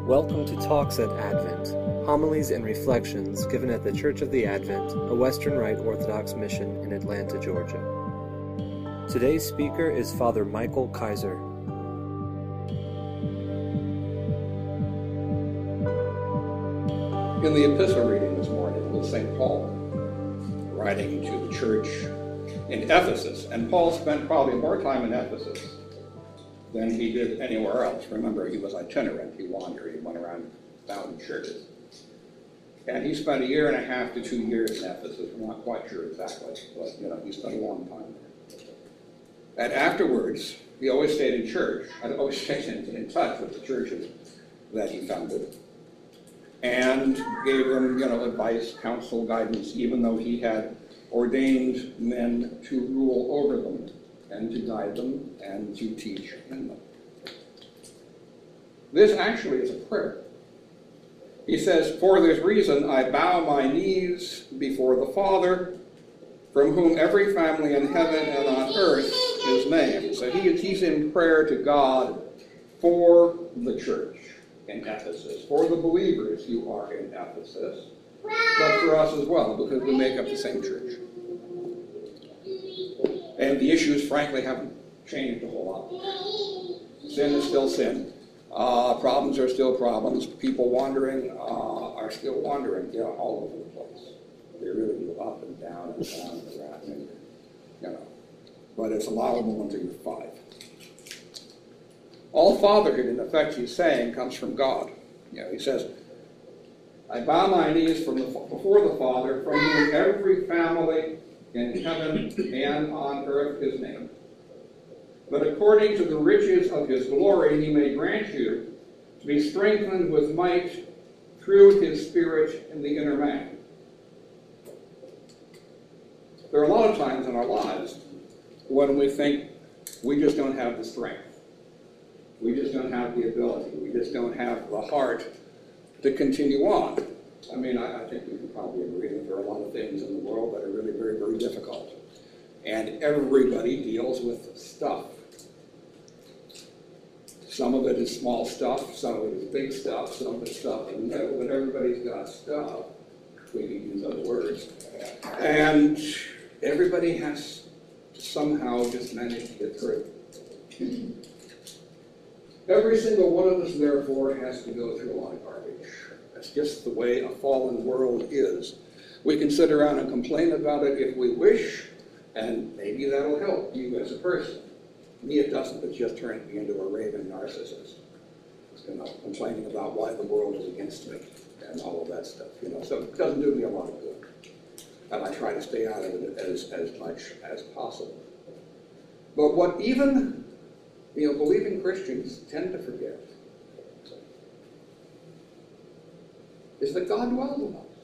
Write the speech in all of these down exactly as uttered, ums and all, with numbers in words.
Welcome to Talks at Advent, homilies and reflections given at the Church of the Advent, a Western Rite Orthodox mission in Atlanta, Georgia. Today's speaker is Father Michael Kaiser. In the epistle reading this morning was Saint Paul, writing to the church in Ephesus. And Paul spent probably more time in Ephesus than he did anywhere else. Remember, he was itinerant. He wandered. He went around founding churches. And he spent a year and a half to two years in Ephesus. We're not quite sure exactly, but, you know, he spent a long time there. And afterwards, he always stayed in church. I always stayed in, in touch with the churches that he founded, and gave them, you know, advice, counsel, guidance, even though he had ordained men to rule over them and to guide them and to teach in them. This actually is a prayer. He says, "For this reason I bow my knees before the Father, from whom every family in heaven and on earth is named." So he, he's in prayer to God for the church in Ephesus, for the believers who are in Ephesus, but for us as well, because we make up the same church. And the issues, frankly, haven't changed a whole lot. Sin is still sin. Uh, problems are still problems. People wandering uh, are still wandering, you know, all over the place. They really go up and down and down and around, and, you know. But it's allowable until you're five. All fatherhood, in effect, he's saying, comes from God. You know, he says, "I bow my knees from the, before the Father, from whom every family in heaven and on earth is named. But according to the riches of his glory, he may grant you to be strengthened with might through his Spirit in the inner man." There are a lot of times in our lives when we think we just don't have the strength. We just don't have the ability. We just don't have the heart to continue on. I mean, I, I think we can probably agree that there are a lot of things in the world that are really very, very difficult. And everybody deals with stuff. Some of it is small stuff, some of it is big stuff, some of it is stuff in the middle, but everybody's got stuff. We can use other words. And everybody has to somehow just manage to get through. Every single one of us, therefore, has to go through a lot of garbage. That's just the way a fallen world is. We can sit around and complain about it if we wish, and maybe that'll help you as a person. Me, it doesn't. It just turns me into a raving narcissist. You know, complaining about why the world is against me and all of that stuff. You know, so it doesn't do me a lot of good. And I try to stay out of it as, as much as possible. But what even You know, believing Christians tend to forget is that God dwells in us.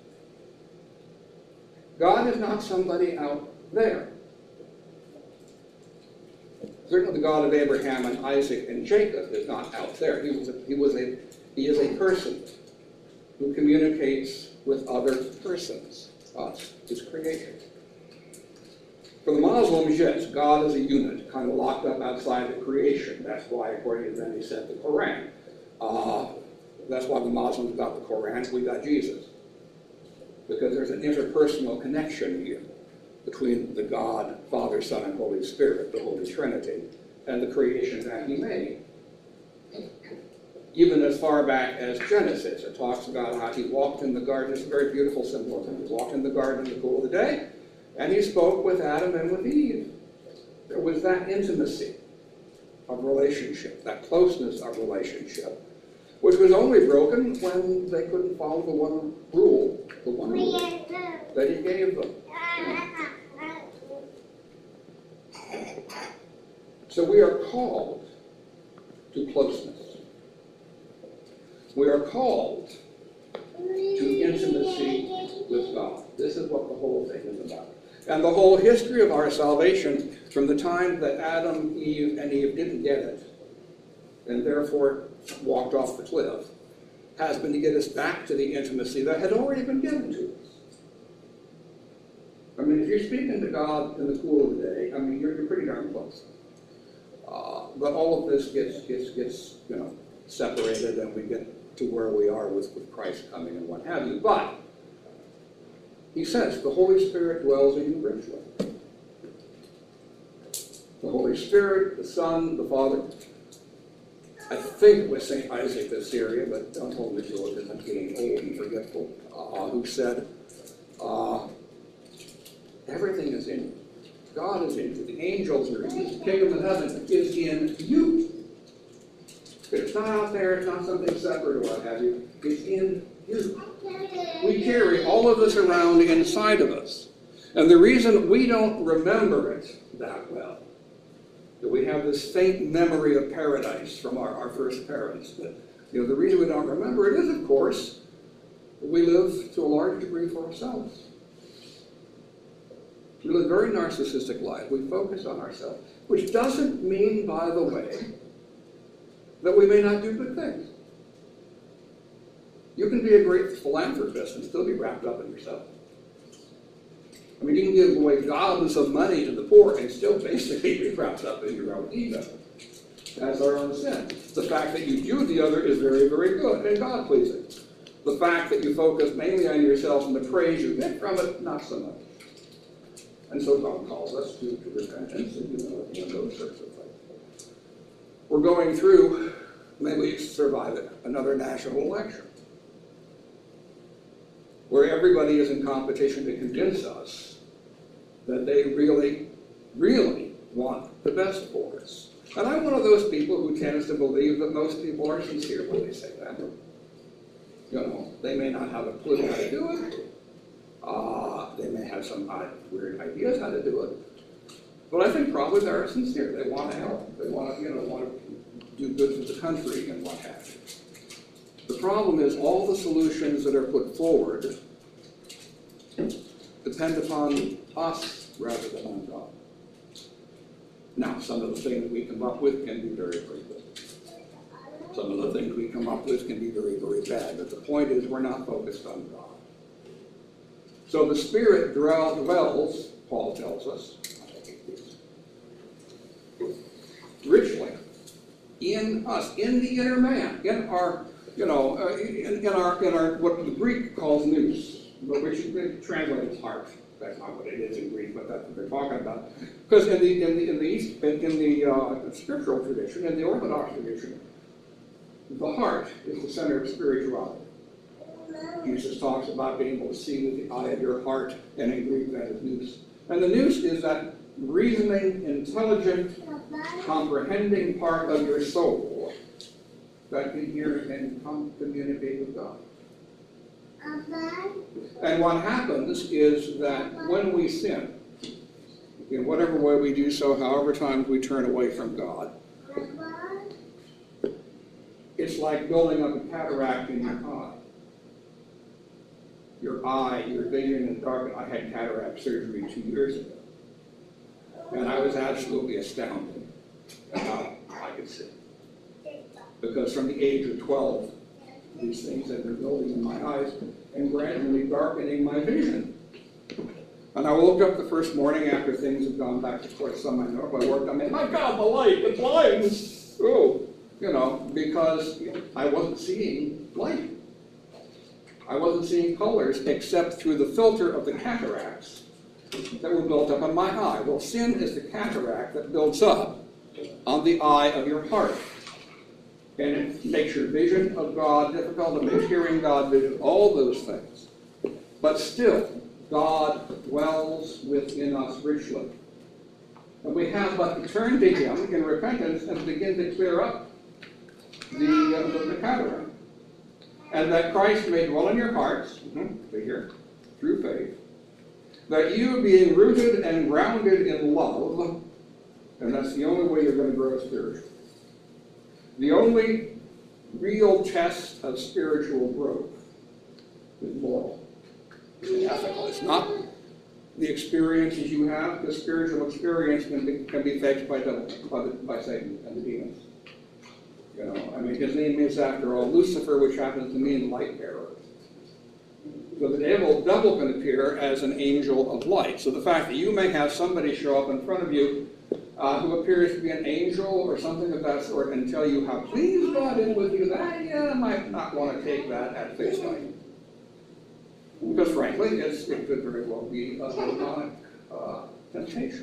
God is not somebody out there. Certainly the God of Abraham and Isaac and Jacob is not out there. He was a, he was a, he is a person who communicates with other persons, us, his creation. For the Muslims, yes, God is a unit, kind of locked up outside of creation. That's why, according to them, he said the Quran. Uh, that's why the Muslims got the Quran, we got Jesus. Because there's an interpersonal connection here between the God, Father, Son, and Holy Spirit, the Holy Trinity, and the creation that he made. Even as far back as Genesis, it talks about how he walked in the garden. It's a very beautiful symbolism. He walked in the garden in the cool of the day, and he spoke with Adam and with Eve. There was that intimacy of relationship, that closeness of relationship, which was only broken when they couldn't follow the one rule, the one rule that he gave them. So we are called to closeness. We are called to intimacy with God. This is what the whole thing is about. And the whole history of our salvation, from the time that Adam, Eve, and Eve didn't get it, and therefore walked off the cliff, has been to get us back to the intimacy that had already been given to us. I mean, if you're speaking to God in the cool of the day, I mean, you're, you're pretty darn close. Uh, but all of this gets, gets, gets, you know, separated, and we get to where we are with, with Christ coming and what have you. But he says the Holy Spirit dwells in you richly. The Holy Spirit, the Son, the Father. I think it was Saint Isaac of Syria, but don't hold me to it because I'm getting old and forgetful, uh, who said, uh, everything is in you. God is in you. The angels are in you. The kingdom of heaven is in you. It's not out there. It's not something separate or what have you. It's in you. We carry all of this around inside of us. And the reason we don't remember it that well, that we have this faint memory of paradise from our, our first parents, that, you know, the reason we don't remember it is, of course, we live to a large degree for ourselves. We live very narcissistic lives. We focus on ourselves, which doesn't mean, by the way, that we may not do good things. You can be a great philanthropist and still be wrapped up in yourself. I mean, you can give away gobs of money to the poor and still basically be wrapped up in your own ego. That's our own sin. The fact that you do the other is very, very good and God-pleasing. The fact that you focus mainly on yourself and the praise you get from it, not so much. And so God calls us to, to repentance and humility and those sorts of things. We're going through, may we survive it, another national election, where everybody is in competition to convince us that they really, really want the best for us. And I'm one of those people who tends to believe that most people are sincere when they say that. You know, they may not have a clue how to do it. Uh, they may have some odd, weird ideas how to do it. But I think probably they're sincere. They want to help. They want to, you know, want to do good for the country and what have you. The problem is all the solutions that are put forward depend upon us rather than on God. Now, some of the things we come up with can be very, very good. Some of the things we come up with can be very, very bad. But the point is we're not focused on God. So the Spirit dwells, Paul tells us, richly in us, in the inner man, in our, you know, uh, in, in our, in our, what the Greek calls nous, but which translates heart. That's not what it is in Greek, but that's what they're talking about. Because in the in the in the East, in, in the uh, scriptural tradition, in the Orthodox tradition, the heart is the center of spirituality. Jesus talks about being able to see with the eye of your heart, and in Greek that is nous. And the nous is that reasoning, intelligent, comprehending part of your soul that can hear and come communicate with God. And what happens is that when we sin, in whatever way we do so, however times we turn away from God, it's like building up a cataract in your eye. Your eye, your vision is darkened. I had cataract surgery two years ago. And I was absolutely astounded at how I could see. Because from the age of twelve, these things had been building in my eyes and gradually darkening my vision. And I woke up the first morning after things had gone back to course some I know. I worked on it. My God, the light, the blinds. Oh, you know, because I wasn't seeing light. I wasn't seeing colors except through the filter of the cataracts that were built up on my eye. Well, sin is the cataract that builds up on the eye of your heart. And it makes your vision of God difficult, it makes hearing God vision, all those things. But still, God dwells within us richly. And we have but to turn to Him in repentance and begin to clear up the, uh, the, the cataract. And that Christ may dwell in your hearts, mm-hmm, here, through faith, that you, being rooted and grounded in love, and that's the only way you're going to grow spiritually. The only real test of spiritual growth is moral, is ethical. It's not the experiences you have. The spiritual experience can be, can be faked by, devil, by, the, by Satan and the demons. You know, I mean, his name is, after all, Lucifer, which happens to mean light bearer. So the devil, devil can appear as an angel of light. So the fact that you may have somebody show up in front of you uh, who appears to be an angel or something of that sort and tell you how pleased God is with you, that yeah, might not want to take that at face value. Because frankly, it's, it could very well be a demonic uh, temptation.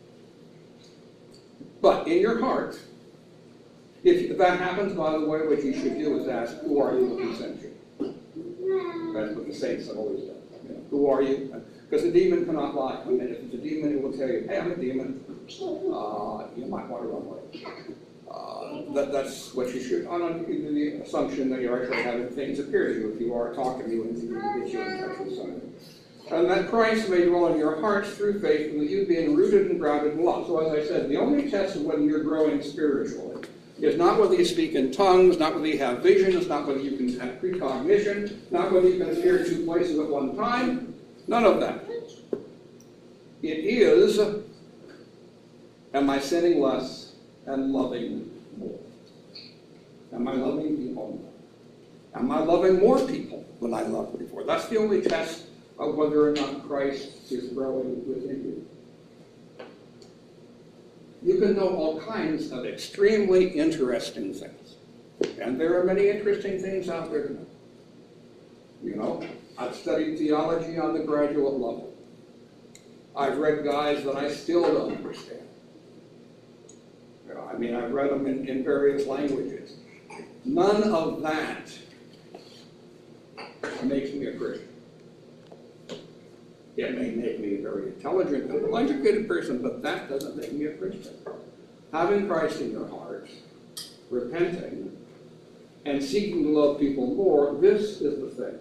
But in your heart, if that happens, by the way, what you should do is ask, who are you who sent you? That's what the saints have always done. You know, who are you? Because the demon cannot lie. I mean, if it's a demon, it will tell you, hey, I'm a demon. Uh, you might want to run away. Uh, that, that's what you should, on the assumption that you're actually having things appear to you if you are talking to you and you get you in touch with something. And that Christ may dwell in your hearts through faith, and with you being rooted and grounded in love. So as I said, the only test of whether you're growing spiritually is not whether you speak in tongues, not whether you have visions, not whether you can have precognition, not whether you can appear two places at one time. None of that. It is, am I sinning less and loving more? Am I loving people more? Am I loving more people than I loved before? That's the only test of whether or not Christ is growing within you. You can know all kinds of extremely interesting things. And there are many interesting things out there to know. You know, I've studied theology on the graduate level. I've read guides that I still don't understand. You know, I mean, I've read them in, in various languages. None of that makes me a Christian. It may make me a very intelligent and well-educated person, but that doesn't make me a Christian. Having Christ in your heart, repenting, and seeking to love people more, this is the thing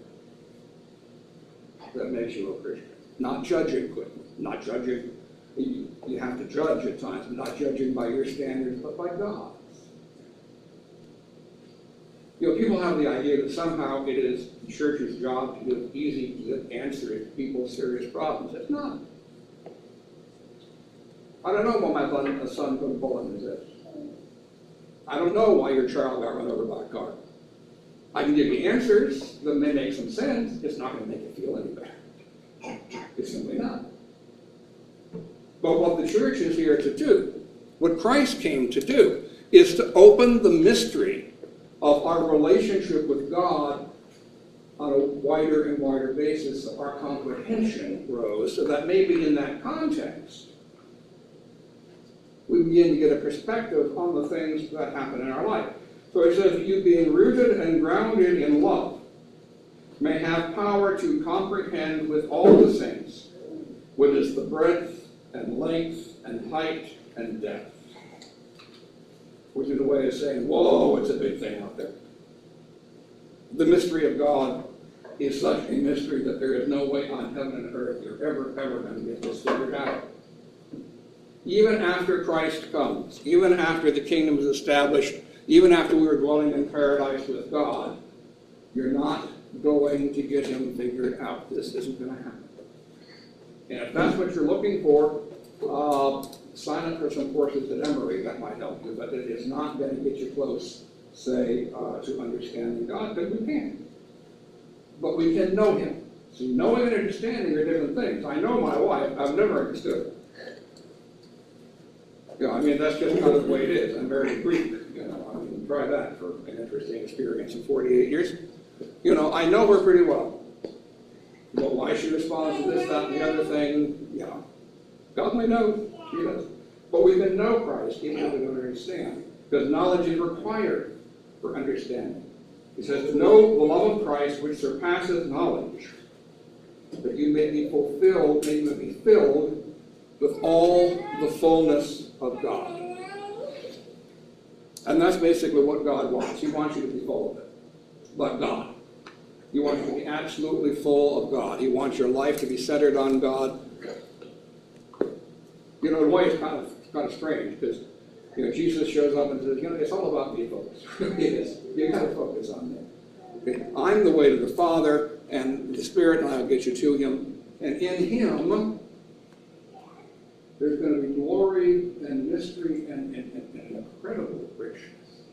that makes you a Christian. Not judging quickly, not judging. You, you have to judge at times, but not judging by your standards, but by God's. You know, people have the idea that somehow it is the church's job to give easy answers to people's serious problems. It's not. I don't know why my son, son put a bullet in his head. I don't know why your child got run over by a car. I can give you answers that may make some sense. It's not going to make you feel any better. It's simply not. But what the church is here to do, what Christ came to do, is to open the mystery of our relationship with God on a wider and wider basis, so our comprehension grows, so that maybe in that context, we begin to get a perspective on the things that happen in our life. So it says, you being rooted and grounded in love may have power to comprehend with all the saints what is the breadth and length and height and depth. Which is a way of saying, whoa, it's a big thing out there. The mystery of God is such a mystery that there is no way on heaven and earth you're ever, ever going to get this figured out. Even after Christ comes, even after the kingdom is established, even after we are dwelling in paradise with God, you're not going to get him figured out. This isn't going to happen. And if that's what you're looking for, uh, sign up for some courses at Emory. That might help you, but it is not going to get you close, say, uh, to understanding God, because we can't. But we can know him. See, knowing and understanding are different things. I know my wife. I've never understood her. You know, I mean, that's just kind of the way it is. I'm very Greek. You know, I mean, try that for an interesting experience in forty-eight years. You know, I know her pretty well. But why she responds to this, that, and the other thing, you know, God may know. He does. But we can know Christ even if we don't understand. Because knowledge is required for understanding. He says, to know the love of Christ which surpasses knowledge, that you may be fulfilled, that you may be filled with all the fullness of God. And that's basically what God wants. He wants you to be full of it. But God. He wants you to be absolutely full of God. He wants your life to be centered on God. You know, in a way it's kind of, kind of strange, because you know, Jesus shows up and says, you know, it's all about me, folks. It is. You've got to focus on me. Okay? I'm the way to the Father, and the Spirit, and I'll get you to him. And in him, there's going to be glory and mystery and, and, and, and incredible richness.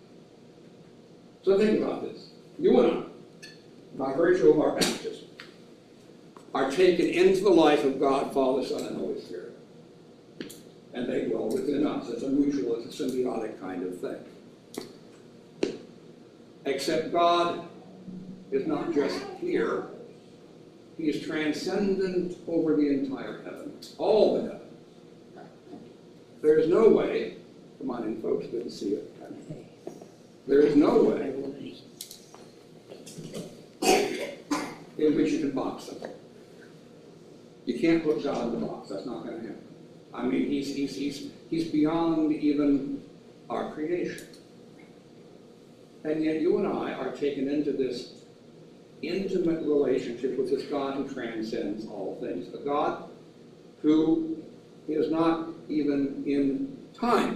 So think about this. You and I, by virtue of our baptism, are taken into the life of God, Father, Son, and Holy Spirit. and they dwell within us. It's a mutual, it's a symbiotic kind of thing. Except God is not just here. He is transcendent over the entire heaven, all the heaven. There is no way, come on in folks, good to see you. There is no way in which you can box them. You can't put God in the box. That's not going to happen. I mean, he's, he's, he's, he's beyond even our creation. And yet you and I are taken into this intimate relationship with this God who transcends all things. A God who is not even in time.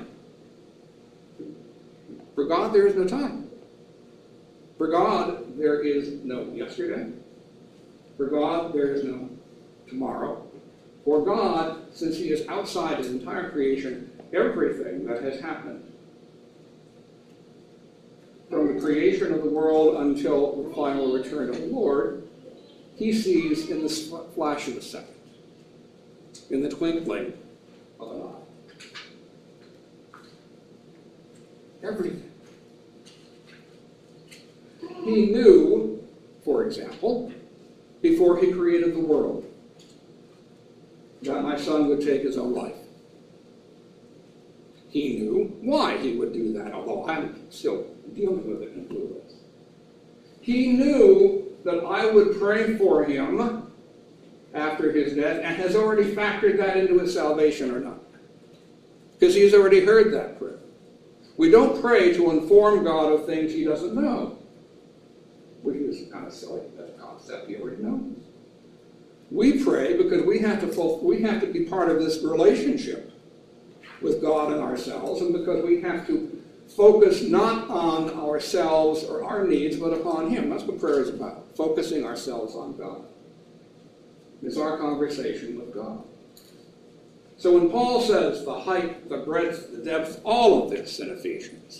For God, there is no time. For God, there is no yesterday. For God, there is no tomorrow. For God, since he is outside his entire creation, everything that has happened, from the creation of the world until the final return of the Lord, he sees in the flash of a second, in the twinkling of an eye. Everything. He knew, for example, before he created the world, that my son would take his own life. He knew why he would do that, although I'm still dealing with it in Clueless. He knew that I would pray for him after his death, and has already factored that into his salvation or not. Because he's already heard that prayer. We don't pray to inform God of things he doesn't know, which is kind of silly, that concept he already knows. We pray because we have to fulfill, we have to be part of this relationship with God and ourselves, and because we have to focus not on ourselves or our needs, but upon him. That's what prayer is about, focusing ourselves on God. It's our conversation with God. So when Paul says the height, the breadth, the depth, all of this in Ephesians,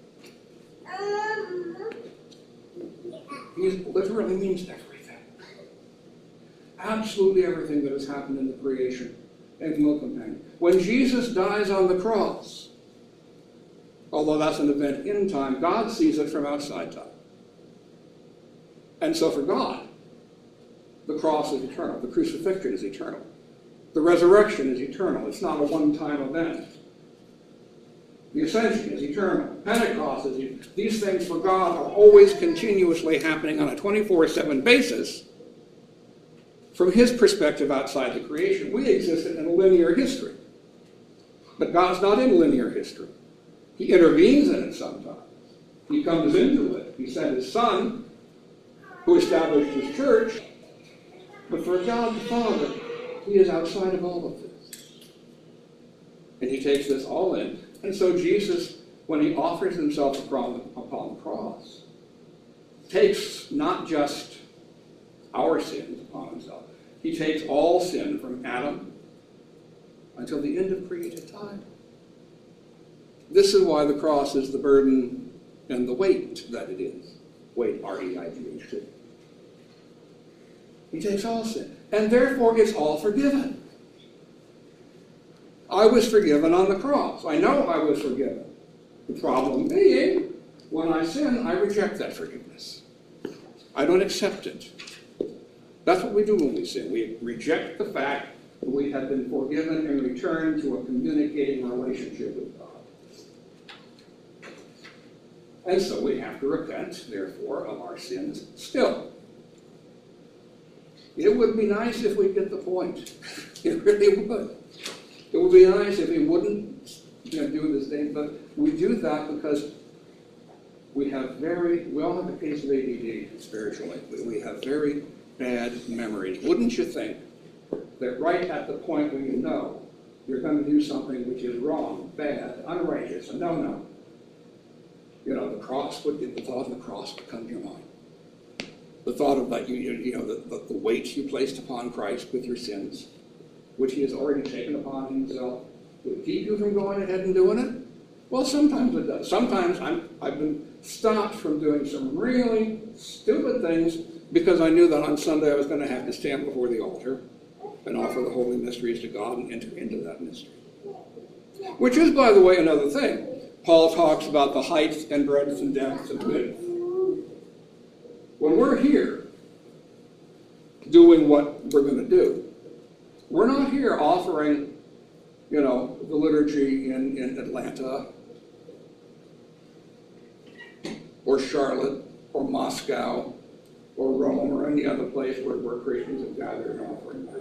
he literally means everything. Absolutely everything that has happened in the creation and no companion. When Jesus dies on the cross, although that's an event in time, God sees it from outside time. And so for God, the cross is eternal. The crucifixion is eternal. The resurrection is eternal. It's not a one-time event. The ascension is eternal. Pentecost is eternal. These things for God are always continuously happening on a twenty-four seven basis from his perspective outside the creation. We exist in a linear history. But God's not in linear history. He intervenes in it sometimes. He comes into it. He sent his Son, who established his church. But for God the Father, he is outside of all of this. And he takes this all in. And so Jesus, when he offers himself upon the cross, takes not just our sins upon himself. He takes all sin from Adam until the end of created time. This is why the cross is the burden and the weight that it is. Weight, R E I G H T. He takes all sin. And therefore it's all forgiven. I was forgiven on the cross. I know I was forgiven. The problem being, when I sin, I reject that forgiveness. I don't accept it. That's what we do when we sin. We reject the fact that we have been forgiven and return to a communicating relationship with God. And so we have to repent, therefore, of our sins still. It would be nice if we'd get the point. It really would. It would be nice if we wouldn't you know, do this thing, but we do that because we have very, we all have a case of A D D spiritually. We have very bad memories. Wouldn't you think that right at the point where you know you're going to do something which is wrong, bad, unrighteous, a no-no, you know, the cross would, the thought of the cross would come to your mind. The thought of that, you, you know, the, the, the weight you placed upon Christ with your sins, which he has already taken upon himself, would keep you from going ahead and doing it? Well, sometimes it does. Sometimes I'm, I've been stopped from doing some really stupid things because I knew that on Sunday I was going to have to stand before the altar and offer the holy mysteries to God and enter into that mystery. Which is, by the way, another thing. Paul talks about the heights and breadth and depth and width. When we're here doing what we're going to do, we're not here offering, you know, the liturgy in, in Atlanta or Charlotte or Moscow or Rome or any other place where, where Christians have gathered and offering that.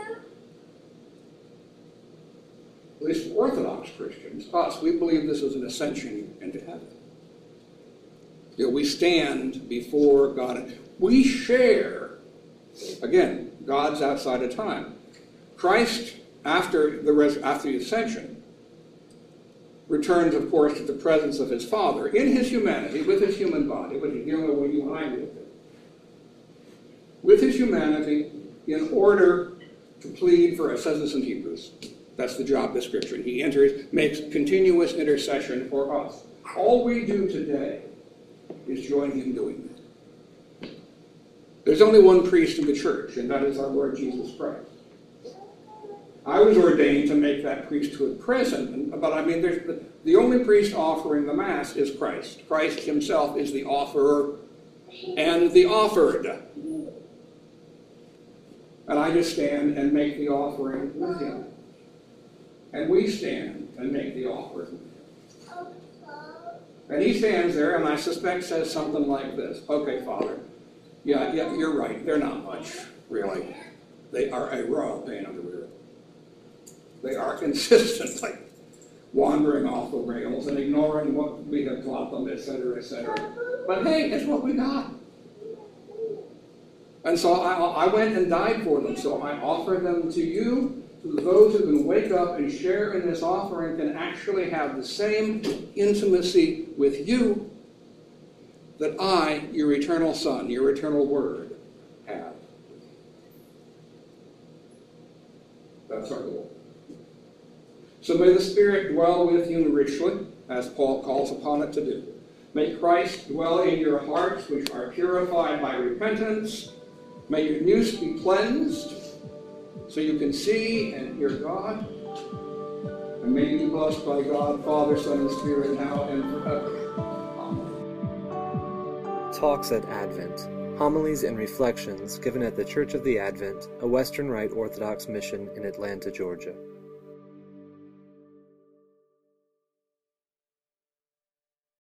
At least Orthodox Christians, us, we believe this is an ascension into heaven. You know, we stand before God. We share, again, God's outside of time. Christ, after the, res- after the ascension, returns, of course, to the presence of his Father in his humanity, with his human body, which is dealing with you and I with it. With his humanity, in order to plead for, it says this in Hebrews, that's the job description. He enters, makes continuous intercession for us. All we do today is join him doing that. There's only one priest in the church, and that is our Lord Jesus Christ. I was ordained to make that priesthood present, but I mean, there's the, the only priest offering the Mass is Christ. Christ himself is the offerer and the offered. And I just stand and make the offering with him. And we stand and make the offering. And he stands there, and I suspect says something like this. Okay, Father, yeah, yeah, you're right. They're not much, really. They are a raw pain in the rear. They are consistently wandering off the rails and ignoring what we have taught them, et cetera, et cetera. But hey, it's what we got. And so I, I went and died for them. So I offer them to you, so that those who can wake up and share in this offering can actually have the same intimacy with you that I, your eternal Son, your eternal Word, have. That's our goal. So may the Spirit dwell with you richly, as Paul calls upon it to do. May Christ dwell in your hearts, which are purified by repentance. May your nous be cleansed, so you can see and hear God. And may you be blessed by God, Father, Son, and Spirit, now and forever. Amen. Talks at Advent. Homilies and reflections given at the Church of the Advent, a Western Rite Orthodox mission in Atlanta, Georgia.